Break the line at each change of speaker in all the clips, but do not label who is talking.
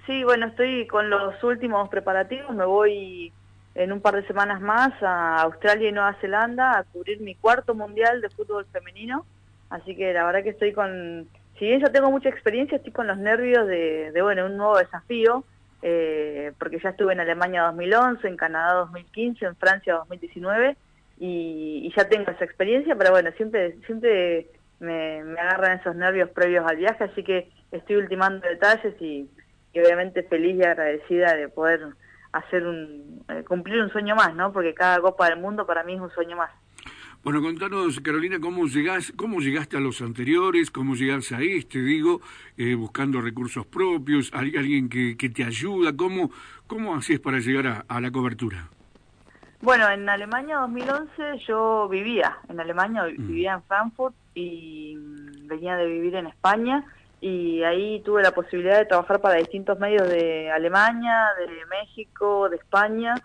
Sí, bueno, estoy con los últimos preparativos, me voy en un par de semanas más a Australia y Nueva Zelanda a cubrir mi cuarto mundial de fútbol femenino, así que la verdad que estoy si bien ya tengo mucha experiencia, estoy con los nervios bueno, un nuevo desafío, porque ya estuve en Alemania 2011, en Canadá 2015, en Francia 2019, y ya tengo esa experiencia, pero bueno, siempre me agarran esos nervios previos al viaje, así que estoy ultimando detalles y obviamente feliz y agradecida de poder cumplir un sueño más, ¿no? Porque cada Copa del Mundo para mí es un sueño más.
Bueno, contanos, Carolina, cómo llegaste a los anteriores, cómo llegaste a digo, buscando recursos propios, alguien que te ayuda, cómo haces para llegar a la cobertura.
Bueno, en Alemania 2011 yo vivía en Alemania,
Mm.
vivía en Frankfurt y venía de vivir en España y ahí tuve la posibilidad de trabajar para distintos medios de Alemania, de México, de España,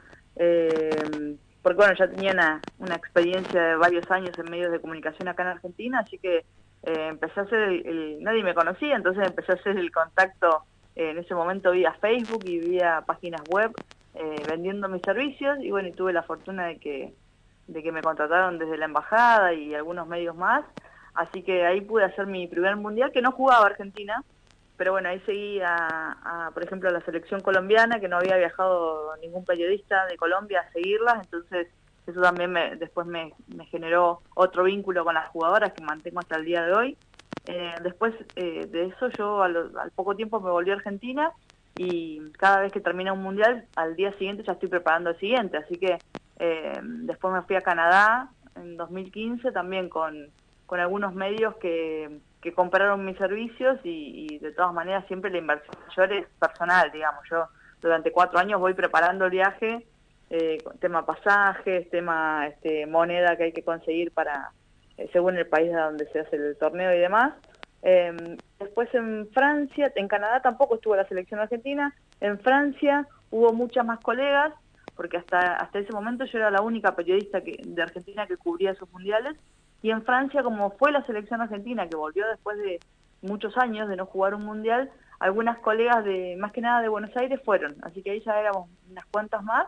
porque bueno, ya tenía una experiencia de varios años en medios de comunicación acá en Argentina, así que empecé a hacer nadie me conocía, entonces empecé a hacer el contacto en ese momento vía Facebook y vía páginas web vendiendo mis servicios y bueno, y tuve la fortuna de que me contrataron desde la embajada y algunos medios más, así que ahí pude hacer mi primer mundial, que no jugaba Argentina, pero bueno, ahí seguí por ejemplo, a la selección colombiana, que no había viajado ningún periodista de Colombia a seguirlas, entonces eso también después me generó otro vínculo con las jugadoras que mantengo hasta el día de hoy. Después de eso yo al poco tiempo me volví a Argentina y cada vez que termina un mundial, al día siguiente ya estoy preparando el siguiente, así que después me fui a Canadá en 2015 también con algunos medios que compraron mis servicios y de todas maneras siempre la inversión mayor es personal, digamos, yo durante 4 años voy preparando el viaje, tema pasajes, tema moneda que hay que conseguir para según el país a donde se hace el torneo y demás. Después en Francia, en Canadá tampoco estuvo la selección argentina, en Francia hubo muchas más colegas, porque hasta ese momento yo era la única periodista de Argentina que cubría esos mundiales, y en Francia, como fue la selección argentina que volvió después de muchos años de no jugar un mundial, algunas colegas más que nada de Buenos Aires fueron, así que ahí ya éramos unas cuantas más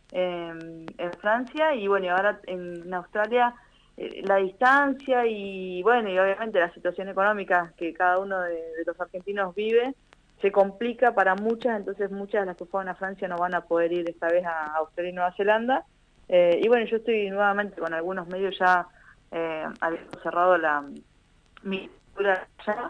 en Francia, y bueno, y ahora en Australia la distancia y bueno, y obviamente la situación económica que cada uno de los argentinos vive, se complica para muchas, entonces muchas de las que fueron a Francia no van a poder ir esta vez a Australia y Nueva Zelanda. Y bueno, yo estoy nuevamente con algunos medios ya habiendo cerrado mi lectura allá,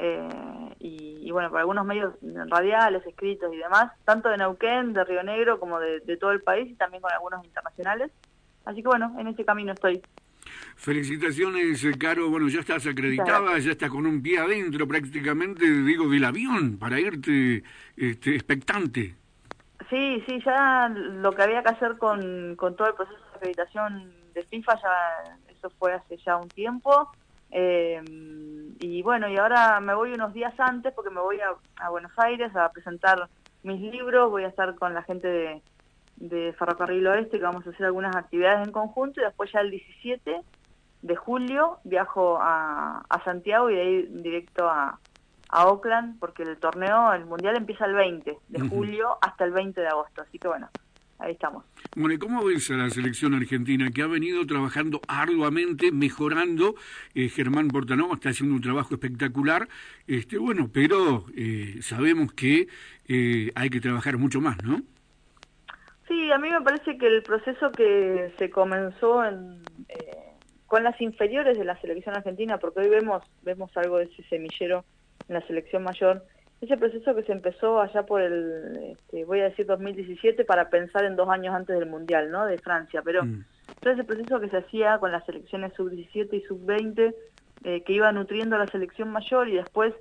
y bueno, por algunos medios radiales, escritos y demás, tanto de Neuquén, de Río Negro, como de todo el país, y también con algunos internacionales. Así que bueno, en ese camino estoy.
Felicitaciones, Caro. Bueno, ya estás
Muchas
acreditada,
gracias.
ya estás con un pie adentro prácticamente, digo, del avión para irte expectante.
Sí, sí, ya lo que había que hacer con todo el proceso de acreditación de FIFA, ya eso fue hace ya un tiempo. eh, y bueno, y ahora me voy unos días antes porque me voy a Buenos Aires a presentar mis libros, voy a estar con la gente de Ferrocarril Oeste, que vamos a hacer algunas actividades en conjunto, y después ya el 17 de julio viajo a Santiago y de ahí directo a Auckland, porque el mundial empieza el 20 de
Ujú.
julio hasta el 20 de agosto, así que bueno, ahí estamos.
Bueno, ¿y cómo ves a la selección argentina que ha venido trabajando arduamente, mejorando? Germán Portanova está haciendo un trabajo espectacular, bueno, pero sabemos que hay que trabajar mucho más, ¿no?
Sí, a mí me parece que el proceso que se comenzó con las inferiores de la selección argentina, porque hoy vemos algo de ese semillero en la selección mayor, ese proceso que se empezó allá por voy a decir 2017, para pensar en 2 años antes del Mundial, ¿no?, de Francia, pero
Mm.
todo ese proceso que se hacía con las selecciones sub-17 y sub-20, que iba nutriendo a la selección mayor, y después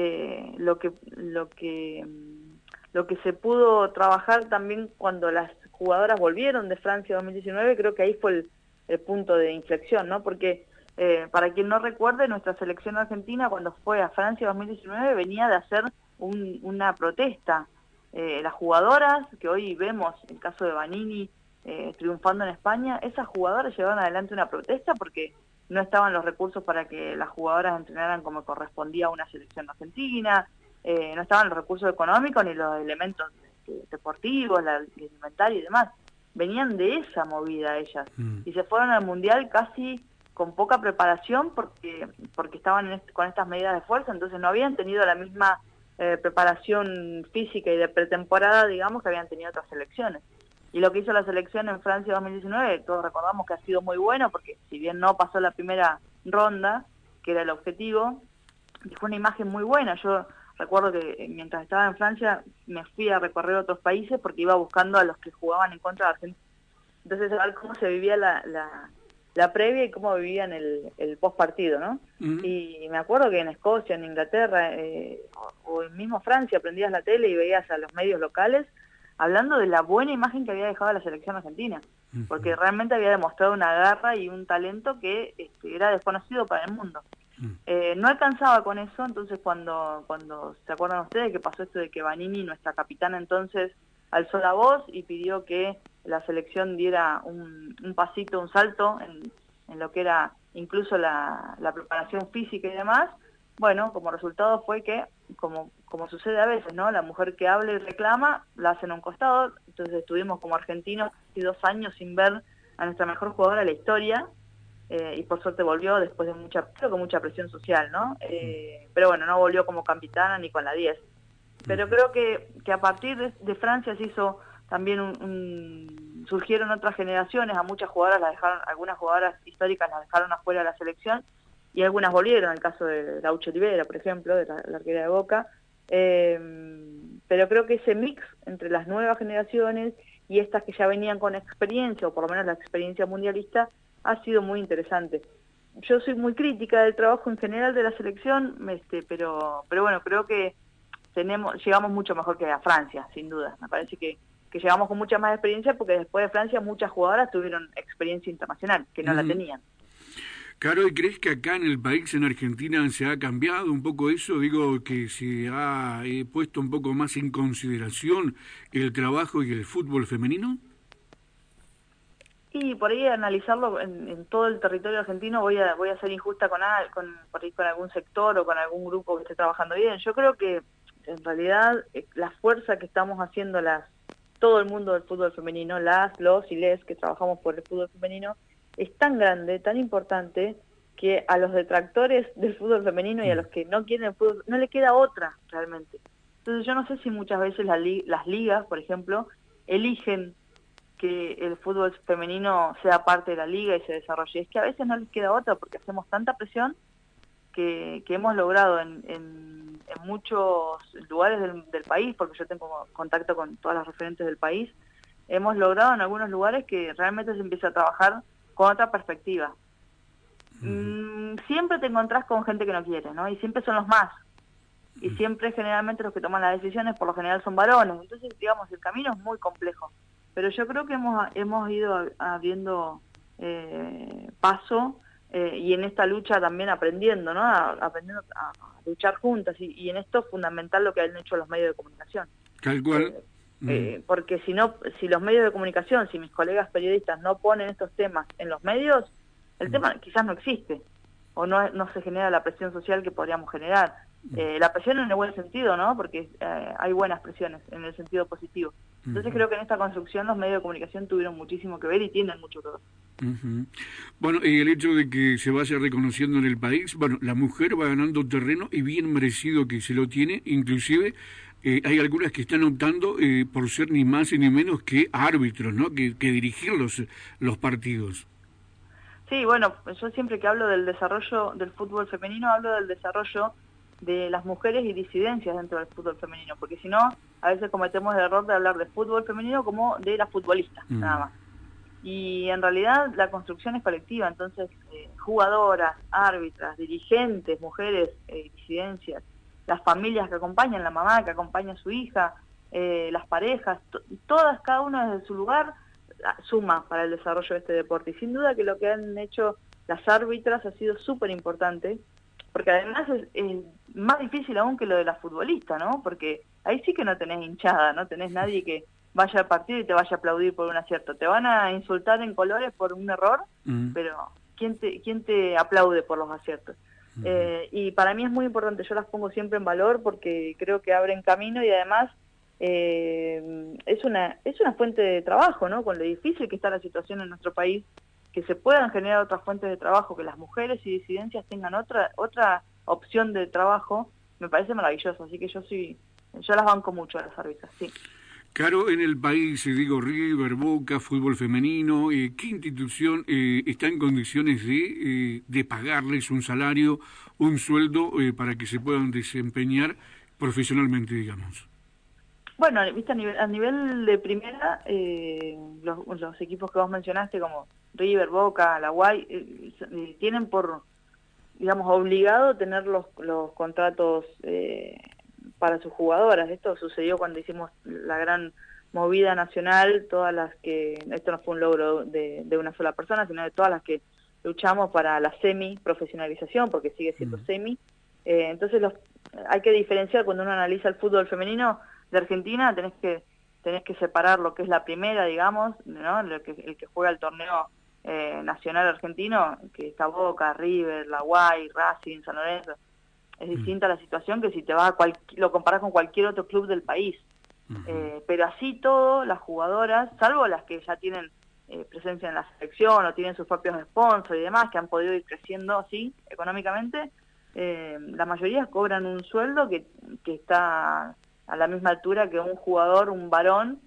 lo que se pudo trabajar también cuando las jugadoras volvieron de Francia 2019, creo que ahí fue el punto de inflexión, ¿no? Porque para quien no recuerde, nuestra selección argentina cuando fue a Francia 2019 venía de hacer una protesta. Las jugadoras, que hoy vemos el caso de Vanini triunfando en España, esas jugadoras llevaron adelante una protesta porque no estaban los recursos para que las jugadoras entrenaran como correspondía a una selección argentina. no estaban los recursos económicos ni los elementos deportivos, el inventario y demás. Venían de esa movida ellas y se fueron al Mundial casi con poca preparación porque estaban con estas medidas de fuerza, entonces no habían tenido la misma preparación física y de pretemporada, digamos, que habían tenido otras selecciones. Y lo que hizo la selección en Francia 2019, todos recordamos que ha sido muy bueno, porque si bien no pasó la primera ronda, que era el objetivo, fue una imagen muy buena. Yo recuerdo que mientras estaba en Francia me fui a recorrer otros países porque iba buscando a los que jugaban en contra de Argentina. Entonces, a ver cómo se vivía la previa y cómo vivían el post partido, ¿no? Y me acuerdo que en Escocia, en Inglaterra, o en mismo Francia, prendías la tele y veías a los medios locales hablando de la buena imagen que había dejado la selección argentina, porque realmente había demostrado una garra y un talento que era desconocido para el mundo. No alcanzaba con eso, entonces cuando se acuerdan ustedes que pasó esto de que Vanini, nuestra capitana entonces, alzó la voz y pidió que la selección diera un pasito, un salto en lo que era incluso la preparación física y demás, bueno, como resultado fue que, como sucede a veces, ¿no? La mujer que habla y reclama, la hacen a un costado, entonces estuvimos como argentinos casi 2 años sin ver a nuestra mejor jugadora de la historia, y por suerte volvió después de creo que mucha presión social, ¿no? Pero bueno, no volvió como capitana ni con la 10. Pero creo que a partir de Francia se hizo también surgieron otras generaciones, a muchas jugadoras algunas jugadoras históricas las dejaron afuera de la selección, y algunas volvieron, el caso de Laucha Olivera, por ejemplo, de la arquera de Boca, pero creo que ese mix entre las nuevas generaciones y estas que ya venían con experiencia, o por lo menos la experiencia mundialista, ha sido muy interesante. Yo soy muy crítica del trabajo en general de la selección, pero bueno, creo que llegamos mucho mejor que a Francia, sin duda. Me parece que llegamos con mucha más experiencia, porque después de Francia muchas jugadoras tuvieron experiencia internacional, que no la tenían.
Caro, ¿y crees que acá en el país, en Argentina, se ha cambiado un poco eso? Digo, que se ha puesto un poco más en consideración el trabajo y el fútbol femenino.
Y por ahí analizarlo en todo el territorio argentino voy a ser injusta por ahí con algún sector o con algún grupo que esté trabajando bien. Yo creo que en realidad la fuerza que estamos haciendo todo el mundo del fútbol femenino, los y les que trabajamos por el fútbol femenino, es tan grande, tan importante, que a los detractores del fútbol femenino y a los que no quieren el fútbol, no le queda otra realmente. Entonces yo no sé si muchas veces las ligas, por ejemplo, eligen que el fútbol femenino sea parte de la liga y se desarrolle. Es que a veces no les queda otra, porque hacemos tanta presión que hemos logrado en muchos lugares del país, porque yo tengo contacto con todas las referentes del país, hemos logrado en algunos lugares que realmente se empieza a trabajar con otra perspectiva. Siempre te encontrás con gente que no quiere, ¿no? Y siempre son los más. Y siempre generalmente los que toman las decisiones por lo general son varones. Entonces, digamos, el camino es muy complejo. Pero yo creo que hemos ido abriendo paso y en esta lucha también aprendiendo, ¿no? Aprendiendo a luchar juntas. Y en esto es fundamental lo que han hecho los medios de comunicación.
Tal cual.
Porque si los medios de comunicación, si mis colegas periodistas no ponen estos temas en los medios, el tema quizás no existe, o no se genera la presión social que podríamos generar. La presión en el buen sentido, ¿no? Porque hay buenas presiones en el sentido positivo. Entonces creo que en esta construcción los medios de comunicación tuvieron muchísimo que ver y tienen mucho que ver.
Bueno, y el hecho de que se vaya reconociendo en el país, bueno, la mujer va ganando terreno y bien merecido que se lo tiene, inclusive hay algunas que están optando por ser ni más ni menos que árbitros, ¿no? Que dirigir los partidos.
Sí, bueno, yo siempre que hablo del desarrollo del fútbol femenino, hablo del desarrollo de las mujeres y disidencias dentro del fútbol femenino, porque si no, a veces cometemos el error de hablar de fútbol femenino como de las futbolistas, nada más. Y en realidad la construcción es colectiva, entonces jugadoras, árbitras, dirigentes, mujeres, disidencias, las familias que acompañan, la mamá que acompaña a su hija, las parejas, todas, cada una desde su lugar, suma para el desarrollo de este deporte. Y sin duda que lo que han hecho las árbitras ha sido súper importante, porque además es más difícil aún que lo de la futbolista, ¿no? Porque ahí sí que no tenés hinchada, no tenés nadie que vaya al partido y te vaya a aplaudir por un acierto. Te van a insultar en colores por un error, pero ¿quién te aplaude por los aciertos? Y para mí es muy importante, yo las pongo siempre en valor porque creo que abren camino y además es una fuente de trabajo, ¿no? Con lo difícil que está la situación en nuestro país, que se puedan generar otras fuentes de trabajo, que las mujeres y disidencias tengan otra opción de trabajo, me parece maravilloso, así que yo las banco mucho a las árbitras, sí.
Caro, en el país, digo, River, Boca, fútbol femenino, ¿qué institución está en condiciones de pagarles un salario, un sueldo para que se puedan desempeñar profesionalmente, digamos?
Bueno, viste, a nivel de primera, los equipos que vos mencionaste, como River, Boca, La Guay, tienen por, digamos, obligado tener los contratos para sus jugadoras. Esto sucedió cuando hicimos la gran movida nacional, todas las que, esto no fue un logro de una sola persona, sino de todas las que luchamos para la semi-profesionalización, porque sigue siendo semi. Entonces hay que diferenciar cuando uno analiza el fútbol femenino de Argentina, tenés que separar lo que es la primera, digamos, ¿no? El que juega el torneo nacional argentino, que está Boca, River, La Guay, Racing, San Lorenzo. Es distinta la situación que si te vas lo comparás con cualquier otro club del país. Pero así todo, las jugadoras, salvo las que ya tienen presencia en la selección o tienen sus propios sponsors y demás, que han podido ir creciendo así económicamente, la mayoría cobran un sueldo que está a la misma altura que un jugador, un varón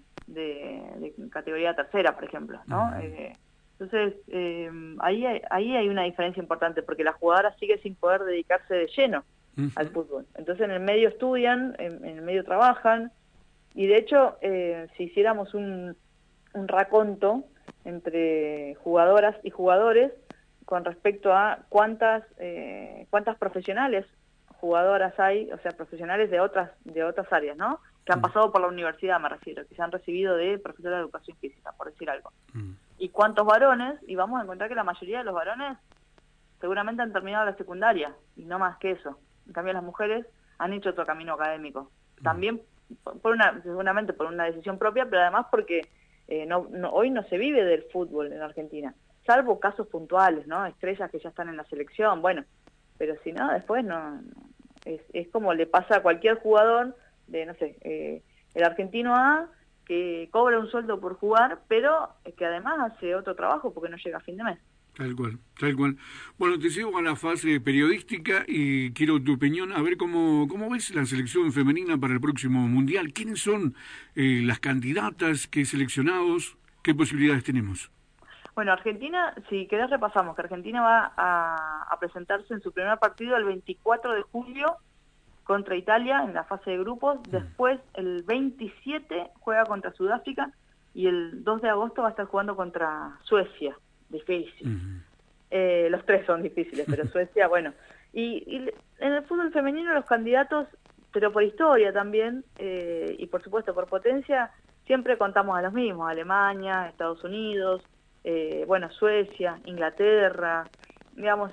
de categoría tercera, por ejemplo, ¿no? Entonces, ahí hay una diferencia importante, porque la jugadora sigue sin poder dedicarse de lleno al fútbol. Entonces, en el medio estudian, en el medio trabajan, y de hecho, si hiciéramos un raconto entre jugadoras y jugadores con respecto a cuántas profesionales jugadoras hay, o sea, profesionales de otras áreas, ¿no? Que han pasado por la universidad, me refiero, que se han recibido de profesora de educación física, por decir algo. ¿Y cuántos varones? Y vamos a encontrar que la mayoría de los varones seguramente han terminado la secundaria, y no más que eso. En cambio, las mujeres han hecho otro camino académico. También, seguramente por una decisión propia, pero además porque hoy no se vive del fútbol en Argentina, salvo casos puntuales, ¿no? Estrellas que ya están en la selección, bueno, pero si no, después no es como le pasa a cualquier jugador de, no sé, el argentino A, que cobra un sueldo por jugar, pero que además hace otro trabajo porque no llega a fin de mes.
Tal cual, tal cual. Bueno, te llevo a la fase periodística y quiero tu opinión, a ver cómo ves la selección femenina para el próximo Mundial. ¿Quiénes son las candidatas? ¿Qué seleccionados? ¿Qué posibilidades tenemos?
Bueno, Argentina, si querés repasamos, que Argentina va a presentarse en su primer partido el 24 de julio contra Italia en la fase de grupos. Después, el 27 juega contra Sudáfrica y el 2 de agosto va a estar jugando contra Suecia. Difícil. Los tres son difíciles, pero Suecia, bueno. Y en el fútbol femenino los candidatos, pero por historia también, y por supuesto por potencia, siempre contamos a los mismos: Alemania, Estados Unidos, bueno, Suecia, Inglaterra, digamos,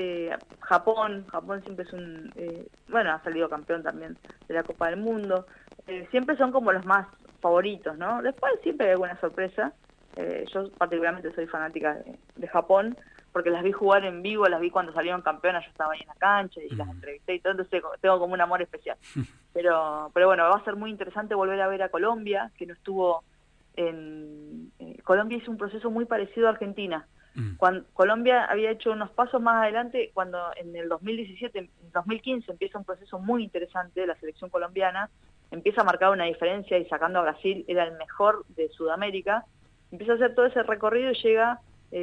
Japón siempre es bueno, ha salido campeón también de la Copa del Mundo. Siempre son como los más favoritos, ¿no? Después siempre hay alguna sorpresa. Yo particularmente soy fanática de Japón, porque las vi jugar en vivo, las vi cuando salieron campeonas, yo estaba ahí en la cancha y las entrevisté y todo, entonces tengo como un amor especial. Pero bueno, va a ser muy interesante volver a ver a Colombia, que no estuvo en... Colombia hizo un proceso muy parecido a Argentina. Cuando Colombia había hecho unos pasos más adelante, cuando en el 2017, en 2015 empieza un proceso muy interesante de la selección colombiana, empieza a marcar una diferencia y sacando a Brasil, era el mejor de Sudamérica. Empieza a hacer todo ese recorrido y llega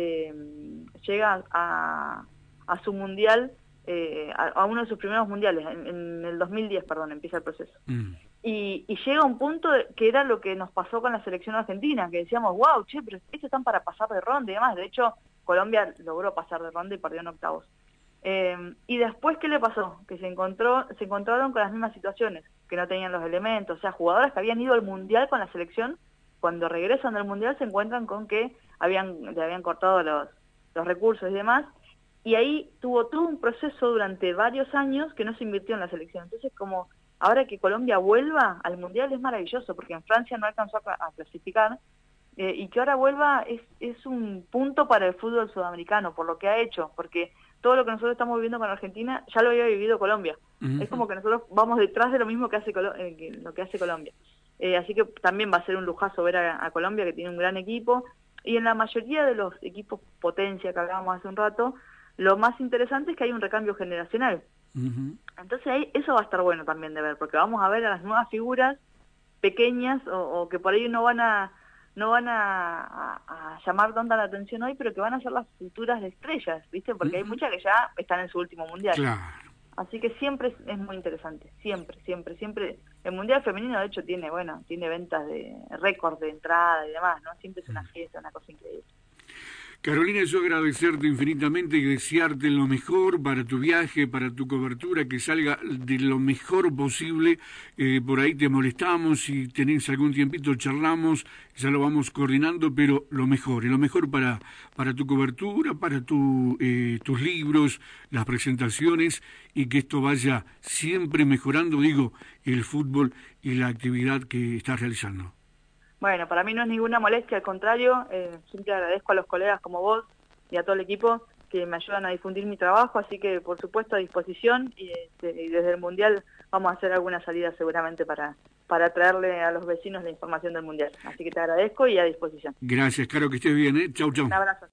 a su mundial, a uno de sus primeros mundiales, en el 2010, perdón, empieza el proceso. Y llega a un punto que era lo que nos pasó con la selección argentina, que decíamos, wow, che, pero estos están para pasar de ronda y demás. De hecho, Colombia logró pasar de ronda y perdió en octavos. Y después, ¿qué le pasó? Que se encontraron con las mismas situaciones, que no tenían los elementos, o sea, jugadoras que habían ido al mundial con la selección, cuando regresan del mundial se encuentran con que le habían cortado los recursos y demás, y ahí tuvo todo un proceso durante varios años que no se invirtió en la selección. Entonces, como ahora que Colombia vuelva al mundial es maravilloso, porque en Francia no alcanzó a clasificar, y que ahora vuelva es un punto para el fútbol sudamericano, por lo que ha hecho, porque todo lo que nosotros estamos viviendo con Argentina ya lo había vivido Colombia. Es como que nosotros vamos detrás de lo mismo que hace lo que hace Colombia. Así que también va a ser un lujazo ver a Colombia, que tiene un gran equipo, y en la mayoría de los equipos potencia que hablábamos hace un rato, lo más interesante es que hay un recambio generacional. Entonces ahí eso va a estar bueno también de ver, porque vamos a ver a las nuevas figuras pequeñas o que por ahí no van a llamar tanta la atención hoy, pero que van a ser las futuras estrellas, ¿viste? Porque hay muchas que ya están en su último mundial.
Claro.
Así que siempre es muy interesante, siempre. El mundial femenino, de hecho, tiene ventas de récord de entrada y demás, ¿no? Siempre es una fiesta, una cosa increíble.
Carolina, yo agradecerte infinitamente y desearte lo mejor para tu viaje, para tu cobertura, que salga de lo mejor posible. Por ahí te molestamos, si tenés algún tiempito charlamos, ya lo vamos coordinando, pero lo mejor, y lo mejor para tu cobertura, para tus libros, las presentaciones, y que esto vaya siempre mejorando, digo, el fútbol y la actividad que estás realizando.
Bueno, para mí no es ninguna molestia, al contrario, siempre agradezco a los colegas como vos y a todo el equipo que me ayudan a difundir mi trabajo, así que por supuesto a disposición y desde el Mundial vamos a hacer alguna salida seguramente para traerle a los vecinos la información del Mundial. Así que te agradezco y a disposición.
Gracias, Caro, que estés bien, ¿eh? Chau, chau.
Un abrazo.